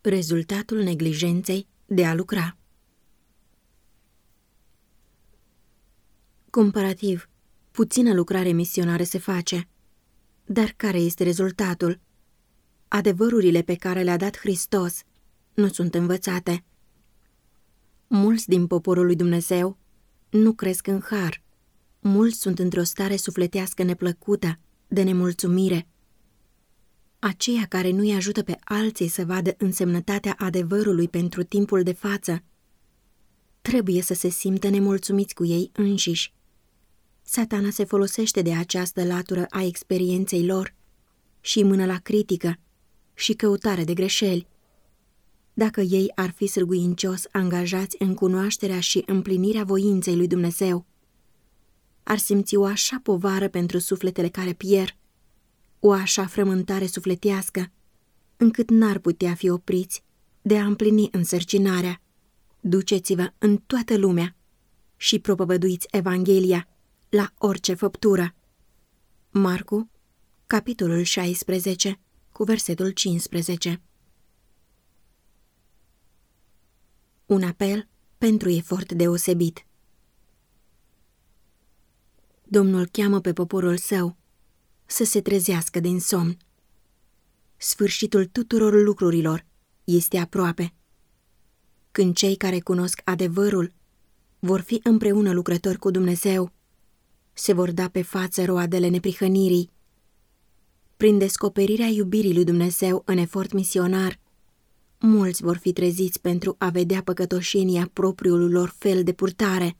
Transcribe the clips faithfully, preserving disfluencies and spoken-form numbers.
Rezultatul neglijenței de a lucra. Comparativ, puțină lucrare misionară se face. Dar care este rezultatul? Adevărurile pe care le-a dat Hristos nu sunt învățate. Mulți din poporul lui Dumnezeu nu cresc în har. Mulți sunt într-o stare sufletească neplăcută, de nemulțumire. Aceia care nu-i ajută pe alții să vadă însemnătatea adevărului pentru timpul de față, trebuie să se simtă nemulțumiți cu ei înșiși. Satana se folosește de această latură a experienței lor și îi mână la critică și căutare de greșeli. Dacă ei ar fi sârguincios angajați în cunoașterea și împlinirea voinței lui Dumnezeu, ar simți o așa povară pentru sufletele care pierd, o așa frământare sufletească, încât n-ar putea fi opriți de a împlini însărcinarea. Duceți-vă în toată lumea și propovăduiți Evanghelia la orice făptură. Marcu, capitolul șaisprezece, cu versetul cincisprezece. Un apel pentru efort deosebit. Domnul cheamă pe poporul său să se trezească din somn. Sfârșitul tuturor lucrurilor este aproape. Când cei care cunosc adevărul vor fi împreună lucrători cu Dumnezeu, se vor da pe față roadele neprihănirii. Prin descoperirea iubirii lui Dumnezeu în efort misionar, mulți vor fi treziți pentru a vedea păcătoșenia propriului lor fel de purtare.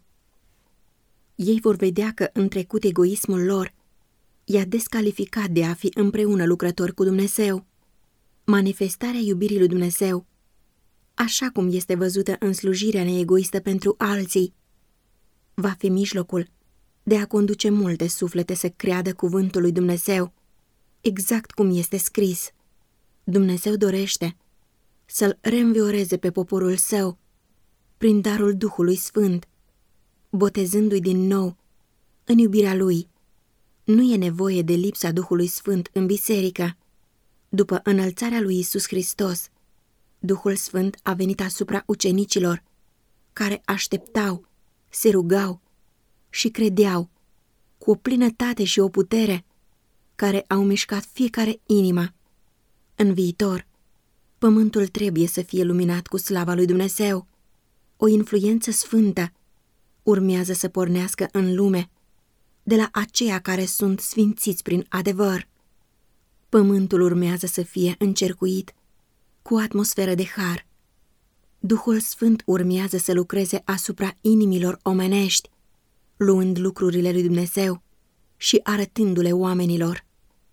Ei vor vedea că în trecut egoismul lor i-a descalificat de a fi împreună lucrători cu Dumnezeu. Manifestarea iubirii lui Dumnezeu, așa cum este văzută în slujirea neegoistă pentru alții, va fi mijlocul de a conduce multe suflete să creadă cuvântul lui Dumnezeu, exact cum este scris. Dumnezeu dorește să-l reînvioreze pe poporul său prin darul Duhului Sfânt, botezându-i din nou în iubirea lui. Nu e nevoie de lipsa Duhului Sfânt în biserică. După înălțarea lui Iisus Hristos, Duhul Sfânt a venit asupra ucenicilor, care așteptau, se rugau și credeau cu o plinătate și o putere care au mișcat fiecare inimă. În viitor, pământul trebuie să fie luminat cu slava lui Dumnezeu. O influență sfântă urmează să pornească în lume de la aceia care sunt sfințiți prin adevăr. Pământul urmează să fie încercuit cu o atmosferă de har. Duhul Sfânt urmează să lucreze asupra inimilor omenești, luând lucrurile lui Dumnezeu și arătându-le oamenilor.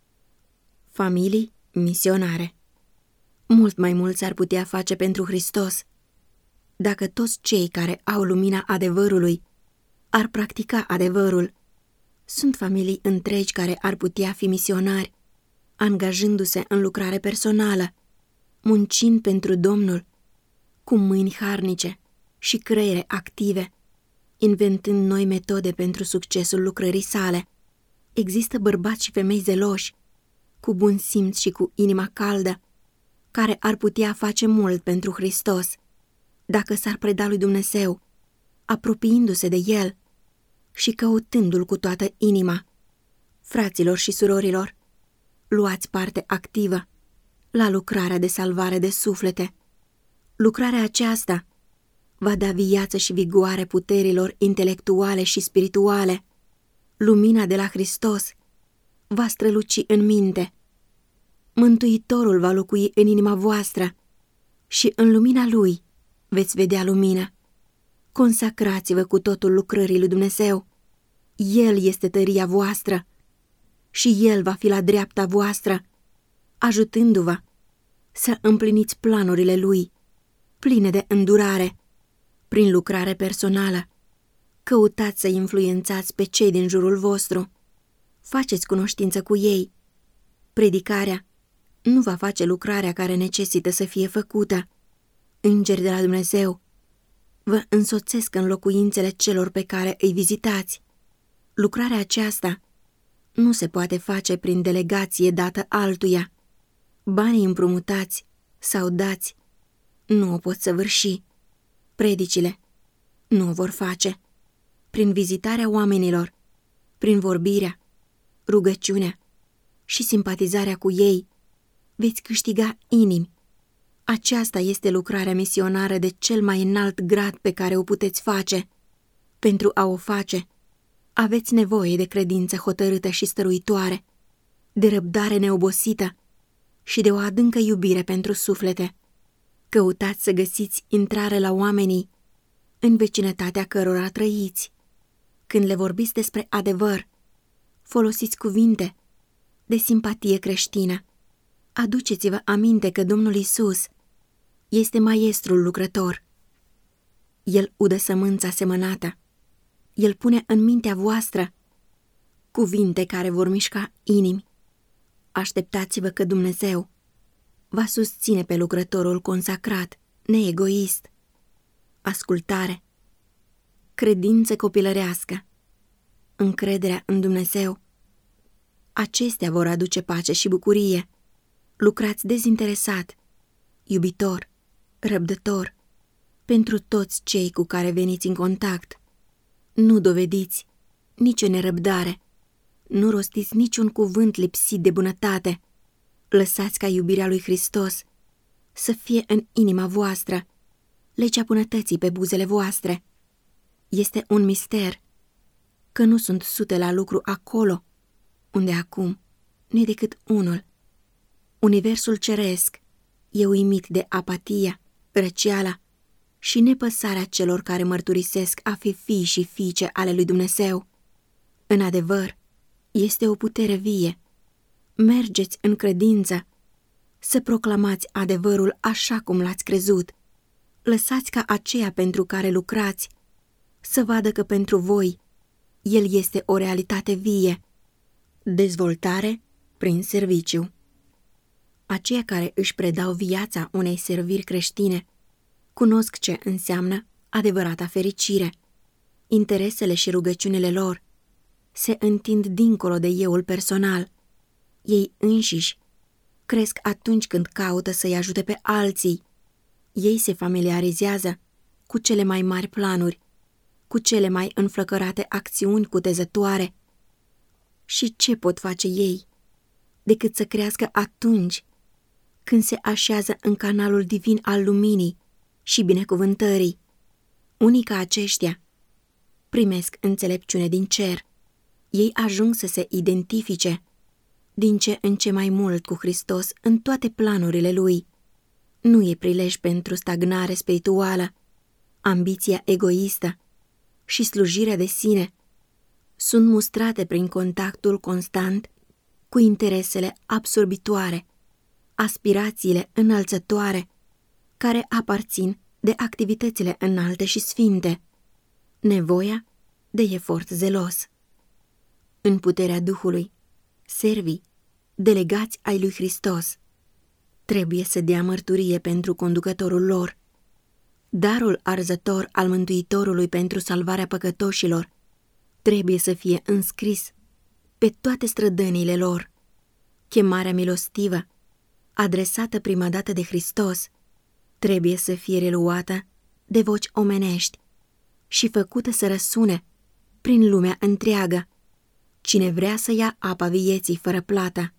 Familii misionare. Mult mai mult s-ar putea face pentru Hristos dacă toți cei care au lumina adevărului ar practica adevărul. Sunt familii întregi care ar putea fi misionari, angajându-se în lucrare personală, muncind pentru Domnul, cu mâini harnice și creiere active, inventând noi metode pentru succesul lucrării sale. Există bărbați și femei zeloși, cu bun simț și cu inima caldă, care ar putea face mult pentru Hristos, dacă s-ar preda lui Dumnezeu, apropiindu-se de El și căutându-L cu toată inima. Fraților și surorilor, luați parte activă la lucrarea de salvare de suflete. Lucrarea aceasta va da viață și vigoare puterilor intelectuale și spirituale. Lumina de la Hristos va străluci în minte. Mântuitorul va locui în inima voastră și în lumina Lui veți vedea lumină. Consacrați-vă cu totul lucrării lui Dumnezeu. El este tăria voastră și El va fi la dreapta voastră, ajutându-vă să împliniți planurile Lui, pline de îndurare. Prin lucrare personală, căutați să influențați pe cei din jurul vostru. Faceți cunoștință cu ei. Predicarea nu va face lucrarea care necesită să fie făcută. Îngeri de la Dumnezeu vă însoțesc în locuințele celor pe care îi vizitați. Lucrarea aceasta nu se poate face prin delegație dată altuia. Banii împrumutați sau dați nu o pot săvârși. Predicile nu o vor face. Prin vizitarea oamenilor, prin vorbirea, rugăciunea și simpatizarea cu ei, veți câștiga inimi. Aceasta este lucrarea misionară de cel mai înalt grad pe care o puteți face. Pentru a o face, aveți nevoie de credință hotărâtă și stăruitoare, de răbdare neobosită și de o adâncă iubire pentru suflete. Căutați să găsiți intrare la oamenii în vecinătatea cărora trăiți. Când le vorbiți despre adevăr, folosiți cuvinte de simpatie creștină. Aduceți-vă aminte că Domnul Iisus este maestrul lucrător. El udă sămânța semănată. El pune în mintea voastră cuvinte care vor mișca inimi. Așteptați-vă că Dumnezeu va susține pe lucrătorul consacrat, neegoist. Ascultare, credință copilărească, încrederea în Dumnezeu. Acestea vor aduce pace și bucurie. Lucrați dezinteresat, iubitor, răbdător, pentru toți cei cu care veniți în contact. Nu dovediți nicio nerăbdare, nu rostiți niciun cuvânt lipsit de bunătate. Lăsați ca iubirea lui Hristos să fie în inima voastră, legea bunătății pe buzele voastre. Este un mister că nu sunt sute la lucru acolo, unde acum nu-i decât unul. Universul ceresc e uimit de apatia, răceala și nepăsarea celor care mărturisesc a fi fii și fiice ale lui Dumnezeu. În adevăr, este o putere vie. Mergeți în credință, să proclamați adevărul așa cum l-ați crezut. Lăsați ca aceia pentru care lucrați să vadă că pentru voi el este o realitate vie. Dezvoltare prin serviciu. Aceia care își predau viața unei serviri creștine cunosc ce înseamnă adevărata fericire. Interesele și rugăciunile lor se întind dincolo de euul personal. Ei înșiși cresc atunci când caută să-i ajute pe alții. Ei se familiarizează cu cele mai mari planuri, cu cele mai înflăcărate acțiuni cutezătoare. Și ce pot face ei decât să crească atunci când se așează în canalul divin al luminii și binecuvântării? Unii ca aceștia primesc înțelepciune din cer. Ei ajung să se identifice din ce în ce mai mult cu Hristos în toate planurile lui. Nu e prilej pentru stagnare spirituală. Ambiția egoistă și slujirea de sine sunt mustrate prin contactul constant cu interesele absorbitoare, aspirațiile înălțătoare, care aparțin de activitățile înalte și sfinte, nevoia de efort zelos. În puterea Duhului, servii, delegați ai lui Hristos, trebuie să dea mărturie pentru conducătorul lor. Darul arzător al Mântuitorului pentru salvarea păcătoșilor trebuie să fie înscris pe toate strădăniile lor. Chemarea milostivă, adresată prima dată de Hristos, trebuie să fie reluată de voci omenești și făcută să răsune prin lumea întreagă. Cine vrea să ia apa vieții fără plată.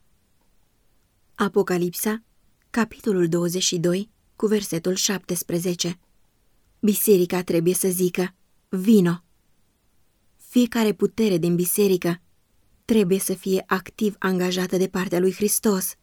Apocalipsa, capitolul douăzeci și doi, cu versetul șaptesprezece. Biserica trebuie să zică, vino! Fiecare putere din biserică trebuie să fie activ angajată de partea lui Hristos.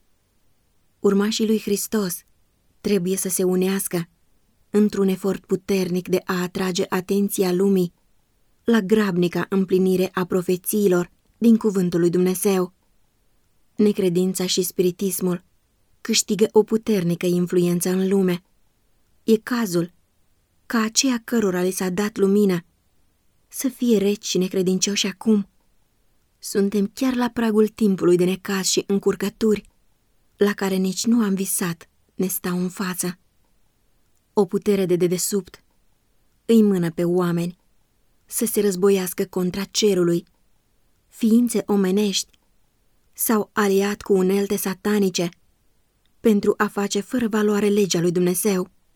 Urmașii lui Hristos trebuie să se unească într-un efort puternic de a atrage atenția lumii la grabnica împlinire a profețiilor din cuvântul lui Dumnezeu. Necredința și spiritismul câștigă o puternică influență în lume. E cazul ca aceia cărora li s-a dat lumină să fie reci și necredincioși acum. Suntem chiar la pragul timpului de necaz și încurcături, la care nici nu am visat ne stau în față. O putere de dedesubt îi mână pe oameni să se războiască contra cerului. Ființe omenești s-au aliat cu unelte satanice pentru a face fără valoare legea lui Dumnezeu.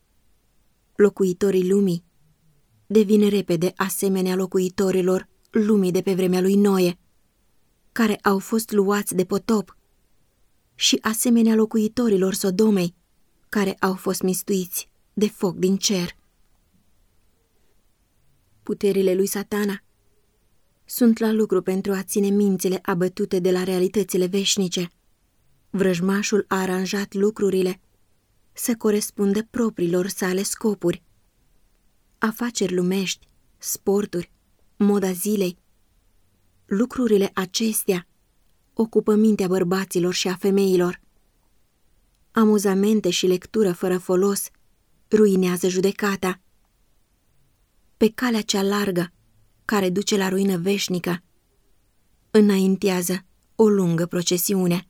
locuitorii lumii, devin repede asemenea locuitorilor lumii de pe vremea lui Noe, care au fost luați de potop, și asemenea locuitorilor Sodomei, care au fost mistuiți de foc din cer. Puterile lui Satana sunt la lucru pentru a ține mințile abătute de la realitățile veșnice. Vrăjmașul a aranjat lucrurile să corespundă propriilor sale scopuri. Afaceri lumești, sporturi, moda zilei. Lucrurile acestea ocupă mintea bărbaților și a femeilor. Amuzamente și lectură fără folos ruinează judecata. Pe calea cea largă, care duce la ruină veșnică, înaintează o lungă procesiune.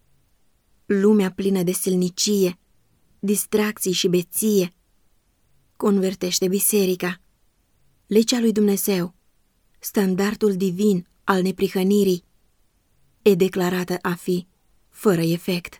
Lumea plină de silnicie, distracții și beție convertește biserica. Legea lui Dumnezeu, standardul divin al neprihănirii, e declarată a fi fără efect.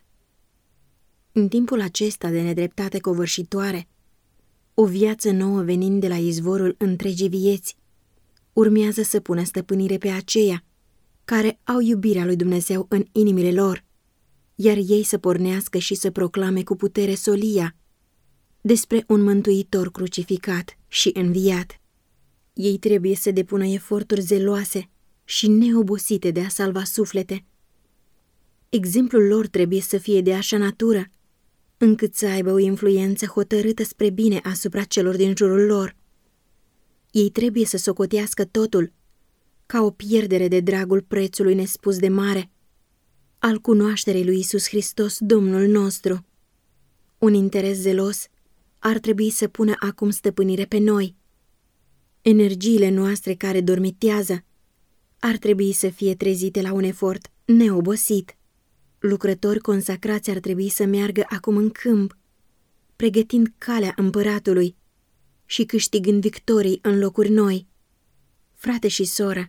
În timpul acesta de nedreptate covârșitoare, o viață nouă venind de la izvorul întregii vieți urmează să pună stăpânire pe aceia care au iubirea lui Dumnezeu în inimile lor, iar ei să pornească și să proclame cu putere solia despre un mântuitor crucificat și înviat. Ei trebuie să depună eforturi zeloase și neobosite de a salva suflete. Exemplul lor trebuie să fie de așa natură, încât să aibă o influență hotărâtă spre bine asupra celor din jurul lor. Ei trebuie să socotească totul ca o pierdere de dragul prețului nespus de mare al cunoașterii lui Iisus Hristos, Domnul nostru. Un interes zelos ar trebui să pună acum stăpânire pe noi. Energiile noastre care dormitează ar trebui să fie trezite la un efort neobosit. Lucrători consacrați ar trebui să meargă acum în câmp, pregătind calea împăratului și câștigând victorii în locuri noi. Frate și soră,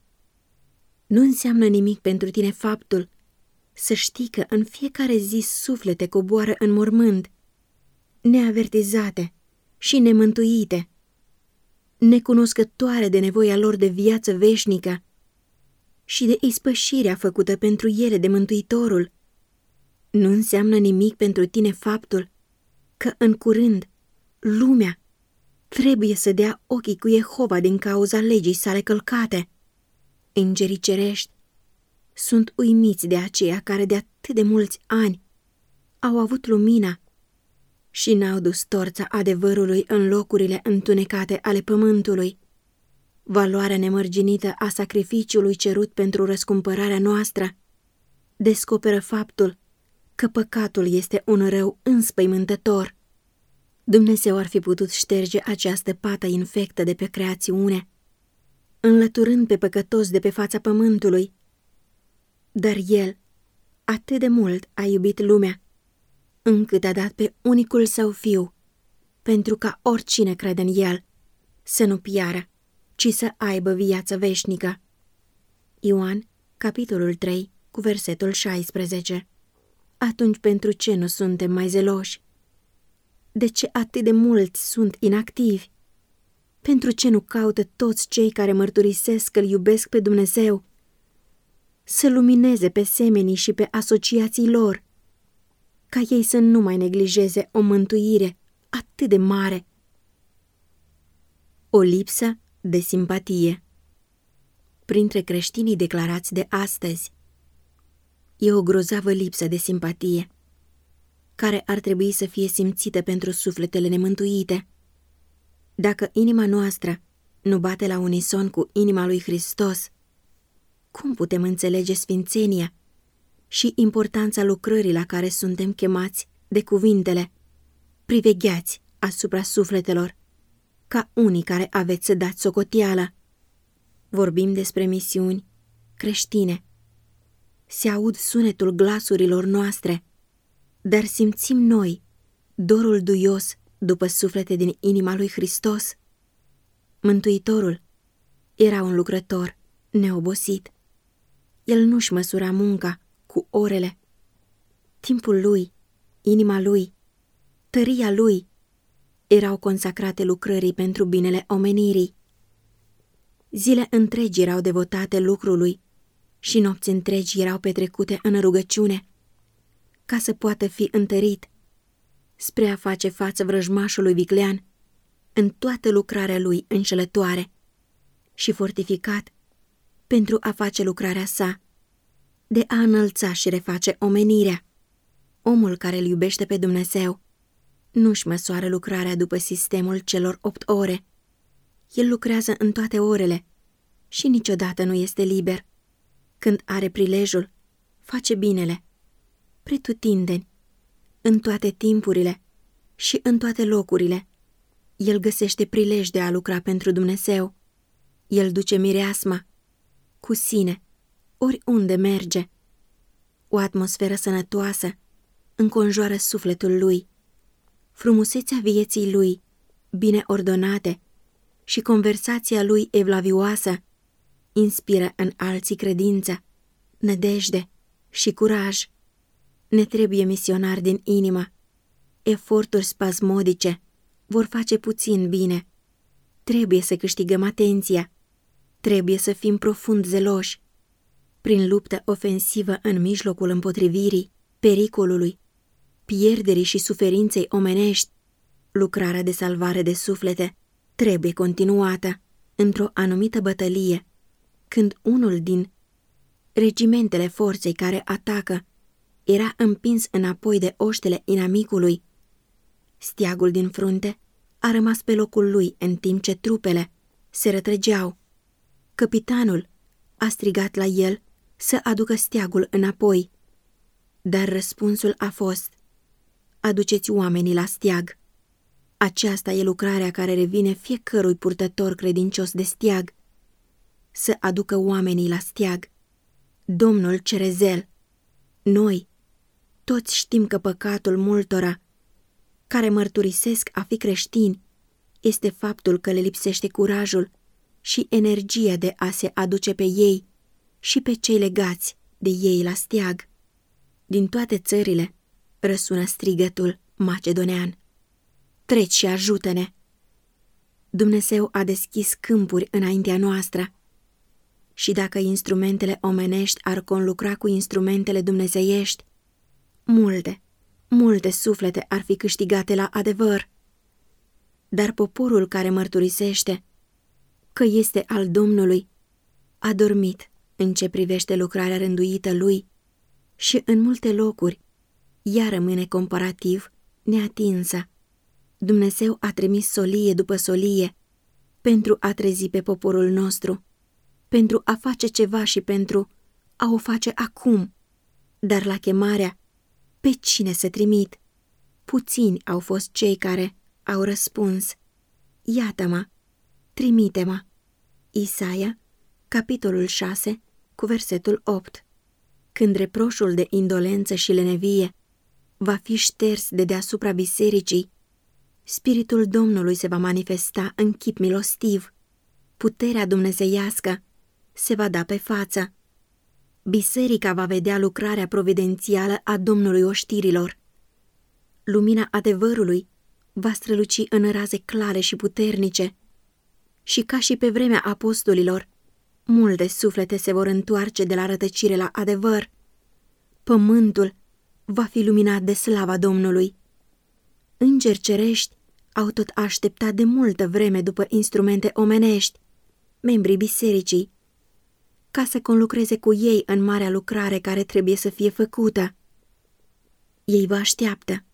nu înseamnă nimic pentru tine faptul să știi că în fiecare zi suflete coboară în mormânt, neavertizate și nemântuite, necunoscătoare de nevoia lor de viață veșnică și de ispășirea făcută pentru ele de Mântuitorul. Nu înseamnă nimic pentru tine faptul că în curând lumea trebuie să dea ochii cu Jehova din cauza legii sale călcate. Îngerii cerești sunt uimiți de aceia care de atât de mulți ani au avut lumina și n-au dus torța adevărului în locurile întunecate ale pământului. Valoarea nemărginită a sacrificiului cerut pentru răscumpărarea noastră descoperă faptul că păcatul este un rău înspăimântător. Dumnezeu ar fi putut șterge această pată infectă de pe creațiune, înlăturând pe păcătos de pe fața pământului, dar El atât de mult a iubit lumea, încât a dat pe unicul Său Fiu, pentru ca oricine crede în El să nu piară, ci să aibă viață veșnică. Ioan, capitolul trei, cu versetul șaisprezece. Atunci pentru ce nu suntem mai zeloși? De ce atât de mulți sunt inactivi? Pentru ce nu caută toți cei care mărturisesc că îl iubesc pe Dumnezeu să lumineze pe semenii și pe asociații lor, ca ei să nu mai neglijeze o mântuire atât de mare? O lipsă de simpatie. Printre creștinii declarați de astăzi, e o grozavă lipsă de simpatie, care ar trebui să fie simțită pentru sufletele nemântuite. Dacă inima noastră nu bate la unison cu inima lui Hristos, cum putem înțelege sfințenia și importanța lucrării la care suntem chemați de cuvintele: privegheați asupra sufletelor, ca unii care aveți să dați socoteală? Vorbim despre misiuni creștine. Se aud sunetul glasurilor noastre, dar simțim noi dorul duios după suflete din inima lui Hristos? Mântuitorul era un lucrător neobosit. El nu-și măsura munca cu orele. Timpul lui, inima lui, tăria lui erau consacrate lucrării pentru binele omenirii. Zile întregi erau devotate lucrului și nopți întregi erau petrecute în rugăciune, ca să poată fi întărit spre a face față vrăjmașului viclean în toată lucrarea lui înșelătoare și fortificat pentru a face lucrarea sa, de a înălța și reface omenirea. Omul care îl iubește pe Dumnezeu nu-și măsoară lucrarea după sistemul celor opt ore. El lucrează în toate orele și niciodată nu este liber. Când are prilejul, face binele, pretutindeni, în toate timpurile și în toate locurile. El găsește prilej de a lucra pentru Dumnezeu. El duce mireasma cu sine, oriunde merge. O atmosferă sănătoasă înconjoară sufletul lui. Frumusețea vieții lui, bine ordonate, și conversația lui evlavioasă inspiră în alții credință, nădejde și curaj. Ne trebuie misionari din inimă. Eforturi spasmodice vor face puțin bine. Trebuie să câștigăm atenția. Trebuie să fim profund zeloși. Prin luptă ofensivă în mijlocul împotrivirii, pericolului, pierderii și suferinței omenești, lucrarea de salvare de suflete trebuie continuată într-o anumită bătălie, când unul din regimentele forței care atacă era împins înapoi de oștile inamicului. Steagul din frunte a rămas pe locul lui în timp ce trupele se rătrăgeau. Capitanul a strigat la el să aducă steagul înapoi, dar răspunsul a fost: aduceți oamenii la steag. Aceasta e lucrarea care revine fiecărui purtător credincios de steag, să aducă oamenii la steag. Domnul cere zel. Noi toți știm că păcatul multora care mărturisesc a fi creștini este faptul că le lipsește curajul și energia de a se aduce pe ei și pe cei legați de ei la steag. Din toate țările răsună strigătul macedonean: treci și ajută-ne! Dumnezeu a deschis câmpuri înaintea noastră și dacă instrumentele omenești ar conlucra cu instrumentele dumnezeiești, multe, multe suflete ar fi câștigate la adevăr. Dar poporul care mărturisește că este al Domnului a dormit în ce privește lucrarea rânduită lui și în multe locuri ea rămâne comparativ neatinsă. Dumnezeu a trimis solie după solie pentru a trezi pe poporul nostru, pentru a face ceva și pentru a o face acum. Dar la chemarea pe cine să trimit, puțini au fost cei care au răspuns: iată-mă, trimite-mă. Isaia, capitolul șase, cu versetul opt. Când reproșul de indolență și lenevie va fi șters de deasupra bisericii, Spiritul Domnului se va manifesta în chip milostiv, puterea dumnezeiască se va da pe față. Biserica va vedea lucrarea providențială a Domnului oștirilor. Lumina adevărului va străluci în raze clare și puternice și, ca și pe vremea apostolilor, multe suflete se vor întoarce de la rătăcire la adevăr. Pământul va fi luminat de slava Domnului. Îngeri cerești au tot așteptat de multă vreme după instrumente omenești, membrii bisericii, ca să conlucreze cu ei în marea lucrare care trebuie să fie făcută. Ei vă așteaptă.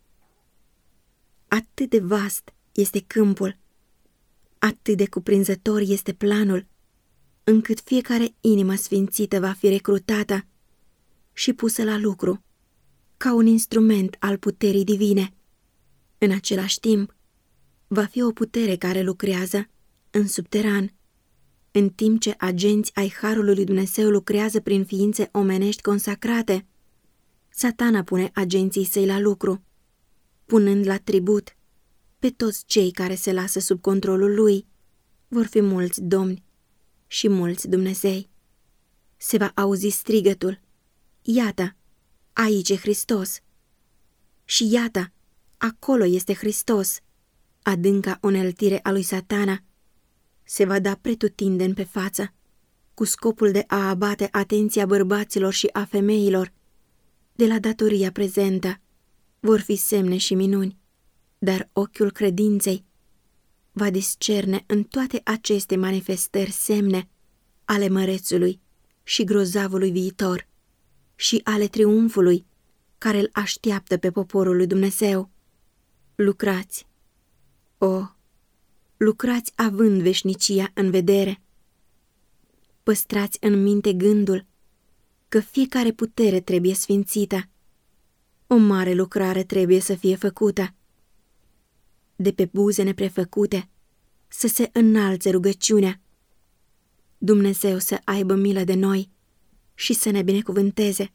Atât de vast este câmpul, atât de cuprinzător este planul, încât fiecare inimă sfințită va fi recrutată și pusă la lucru, ca un instrument al puterii divine. În același timp, va fi o putere care lucrează în subteran, în timp ce agenți ai Harului lui Dumnezeu lucrează prin ființe omenești consacrate. Satana pune agenții săi la lucru, punând la tribut pe toți cei care se lasă sub controlul lui. Vor fi mulți domni și mulți Dumnezei. Se va auzi strigătul: iată, aici e Hristos! Și iată, acolo este Hristos! Adânca uneltire a lui Satana se va da pretutindeni pe față, cu scopul de a abate atenția bărbaților și a femeilor de la datoria prezentă. Vor fi semne și minuni, dar ochiul credinței va discerne în toate aceste manifestări semne ale mărețului și grozavului viitor și ale triumfului care îl așteaptă pe poporul lui Dumnezeu. Lucrați, o, lucrați având veșnicia în vedere. Păstrați în minte gândul că fiecare putere trebuie sfințită. O mare lucrare trebuie să fie făcută. De pe buze neprefăcute să se înalțe rugăciunea. Dumnezeu să aibă milă de noi și să ne binecuvânteze,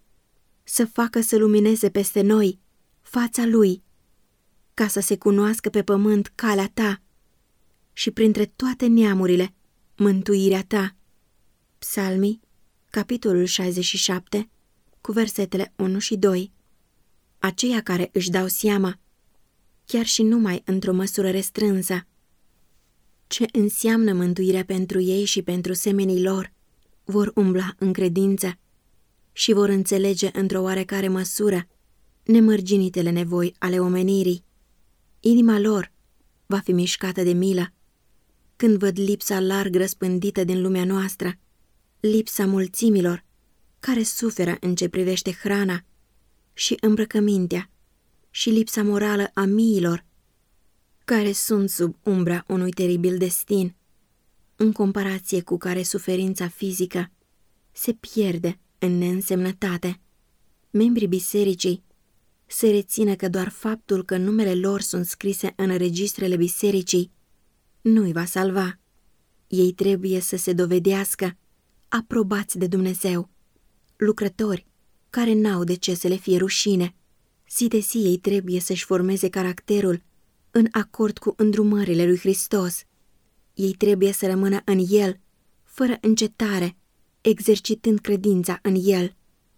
să facă să lumineze peste noi fața Lui, ca să se cunoască pe pământ calea Ta și printre toate neamurile mântuirea Ta. Psalmii, capitolul șaizeci și șapte, cu versetele unu și doi. Aceia care își dau seama, chiar și numai într-o măsură restrânsă, ce înseamnă mântuirea pentru ei și pentru semenii lor, vor umbla în credință și vor înțelege într-o oarecare măsură nemărginitele nevoi ale omenirii. Inima lor va fi mișcată de milă când văd lipsa larg răspândită din lumea noastră, lipsa mulțimilor care suferă în ce privește hrana și îmbrăcămintea și lipsa morală a miilor care sunt sub umbra unui teribil destin, în comparație cu care suferința fizică se pierde în neînsemnătate. Membrii bisericii se rețină că doar faptul că numele lor sunt scrise în registrele bisericii nu-i va salva. Ei trebuie să se dovedească aprobați de Dumnezeu, lucrători care n-au de ce să le fie rușine. Zi de zi ei trebuie să-și formeze caracterul în acord cu îndrumările lui Hristos. Ei trebuie să rămână în El, fără încetare, exercitând credința în El.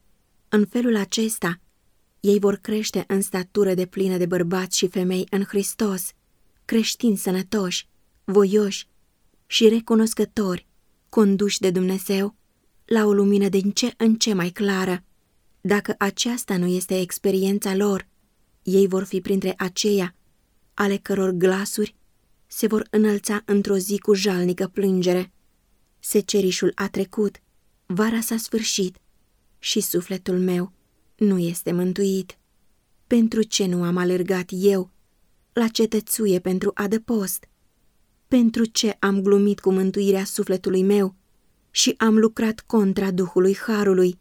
În felul acesta, ei vor crește în statură deplină de bărbați și femei în Hristos, creștini sănătoși, voioși și recunoscători, conduși de Dumnezeu la o lumină din ce în ce mai clară. Dacă aceasta nu este experiența lor, ei vor fi printre aceia ale căror glasuri se vor înălța într-o zi cu jalnică plângere. Secerișul a trecut, vara s-a sfârșit și sufletul meu nu este mântuit. Pentru ce nu am alergat eu la cetățuie pentru adăpost? Pentru ce am glumit cu mântuirea sufletului meu și am lucrat contra Duhului Harului?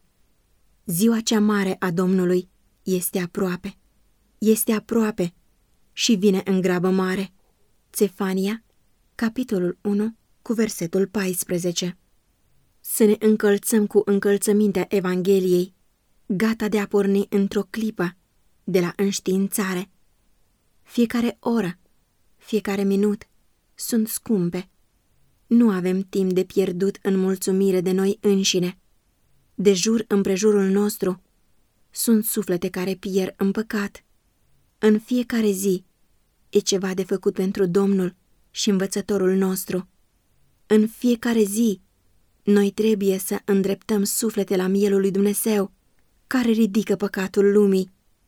Ziua cea mare a Domnului este aproape, este aproape și vine în grabă mare. Țefania, capitolul unu, cu versetul paisprezece. Să ne încălțăm cu încălțămintea Evangheliei, gata de a porni într-o clipă de la înștiințare. Fiecare oră, fiecare minut sunt scumpe. Nu avem timp de pierdut în mulțumire de noi înșine. De jur împrejurul nostru sunt suflete care pierd în păcat. În fiecare zi e ceva de făcut pentru Domnul și învățătorul nostru. În fiecare zi noi trebuie să îndreptăm suflete la mielul lui Dumnezeu, care ridică păcatul lumii.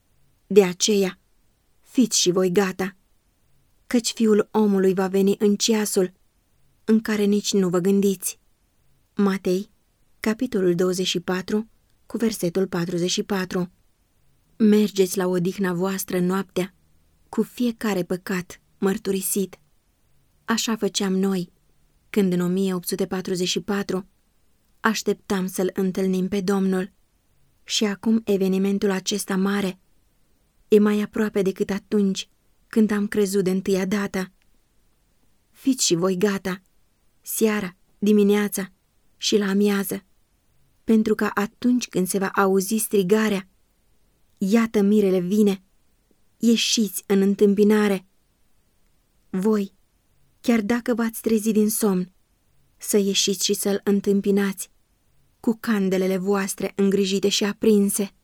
De aceea, fiți și voi gata, căci Fiul omului va veni în ceasul în care nici nu vă gândiți. Matei, capitolul douăzeci și patru, cu versetul patruzeci și patru. Mergeți la odihna voastră noaptea, cu fiecare păcat mărturisit. Așa făceam noi, când în o mie opt sute patruzeci și patru așteptam să-L întâlnim pe Domnul. Și acum evenimentul acesta mare e mai aproape decât atunci când am crezut de întâia dată. Fiți și voi gata, seara, dimineața și la amiază, pentru că atunci când se va auzi strigarea, iată mirele vine, ieșiți în întâmpinare. Voi, chiar dacă v-ați trezit din somn, să ieșiți și să-L întâmpinați cu candelele voastre îngrijite și aprinse.